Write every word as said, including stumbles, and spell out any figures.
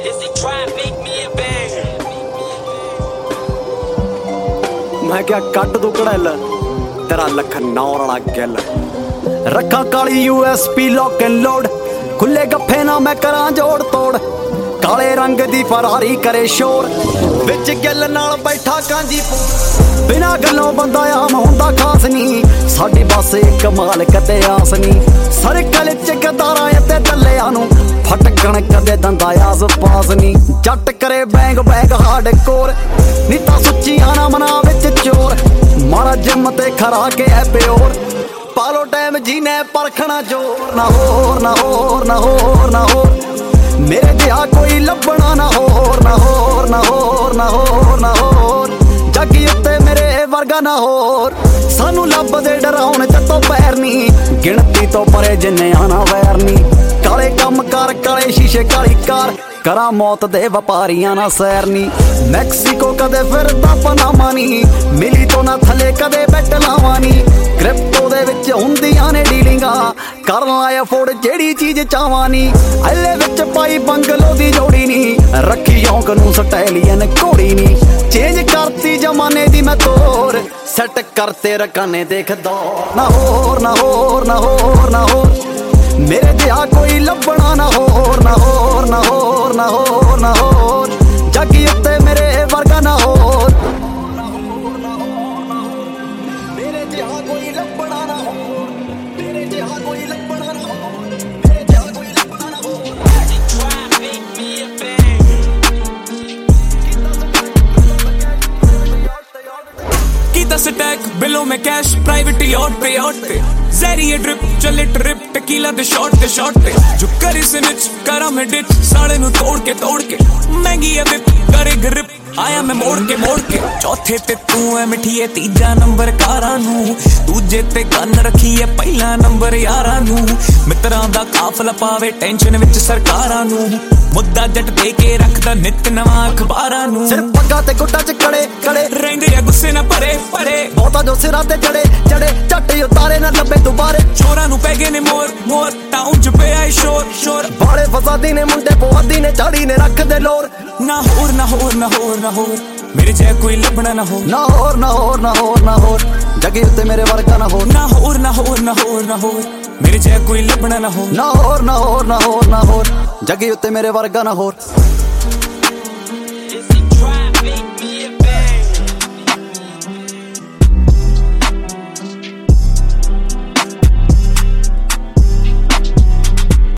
मैं क्या कट दू कड़ैल तेरा लखनौर वाला गिल रखा काली U S P lock and load खुले गफ्फे ना मैं करा जोड़ तोड़ काले रंग दी फरारी करे शोर विच गिल नाल बैठा कांजी बिना गल्लों बंदा आम हुंदा खास नी साडी बस एक माल कते आस नी सरकल च गदारा ते दल्लिया नूं फटकण कदे दंदा आस पास नी जट करे बैंग बैंग हार्ड कोर नीता सुच्चियां ना मना विच चोर मारा जिम ते खरा के है प्योर पालो टाइम जीने परखना जोर ना होर ना होर ना होर ना होर मेरे जिहा कोई लभना ना होर ना होर ना होर ना होर ना होर जगी उत्ते मेरे वर्गा ना होर सानू लभदे डराउण चतो पैर नी गिणती तो परे जिन्ने आना वैर नी काले कम कर काले शीशे काली कार करा मौत दे व्यापारियां ना सैर नी मैक्सीको कदे फिरदा पनामा नी मिली तो ना थले कदे बैठ लावां नी क्रिप्टो दे विच हुंदियां ने डीलिंगां कर लाया फोड़ जेड़ी चीज चावां नी अल्ले विच पाई बंगलो दी जोड़ी नी रखी औंक नूं स्टाइलियन घोड़ी नी चेंज करती जमाने दी मैं तोर सेट करते रकाने देख दौर ना होर ना होर ना होर ना होर मेरे जिहा कोई लभना ना होर ना होर ना होर ना होर ना होर जगी उत्ते मेरे वर्गा ना होर मेरे जिहा कोई लभना ना होर मेरे जिहा कोई लभना ना होर मेरे जिहा कोई लभना ना होर कीता स्टैक बिलों में कैश प्राइवेट यार्ड पे यार्ड पे ज़रिए ड्रिप चले ट्रिप टकीला दे शॉट दे शॉट पे जो करी सिनिच करा मैं डिच साड़े नु तोड़ के तोड़ के महंगी है विप करे ग्रिप आया मैं मोड़ के मोड़ के चौथे ते तू है मिठी है तीजा नंबर कारा नू दूजे ते गन रखी है पहला नंबर यारा नू मित्रां दा काफला पावे टेंशन विच सरकारां नू मुद्दा जट दे के रखदा नित नवां अखबारां नू सिर पग्गा ते गुट्टा च कड़े कड़े रहिंदे आ गुस्से ना परे परे बहुता जो सिरां ते चढ़े चढ़े झट उतारे ना लब्बे दुबारे चोरां नू पै गए ने मोर मोर टाउन च पे आई शोर शोर बाले फसादी ने मुंडे पोहदी ने झाड़ी ने रख दे लोर ना होर ना होर ना होर ना होर मेरे जै कोई लभना ना हो ना होर ना होर ना होर ना होर जगी उत्ते मेरे वर्गा ना होर ना होर ना होर ना होर ना होर मेरे जै कोई लभना ना हो ना होर ना होर ना होर ना होर जगी उत्ते मेरे वर्गा ना होर